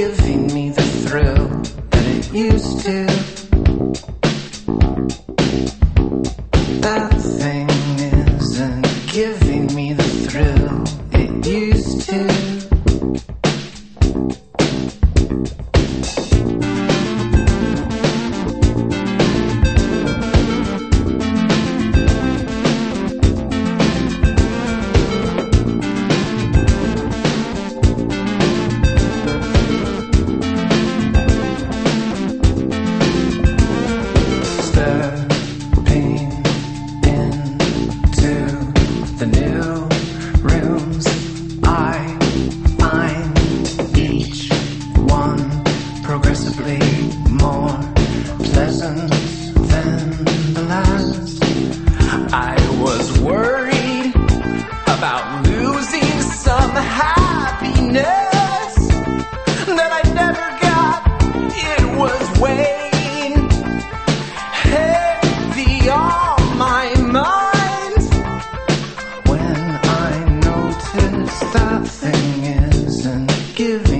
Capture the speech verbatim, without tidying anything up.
giving me the thrill that it used to. That thing isn't giving me the thrill it used to. Progressively more pleasant than the last. I was worried about losing some happiness that I never got. It was weighing heavy on my mind when I noticed that thing isn't giving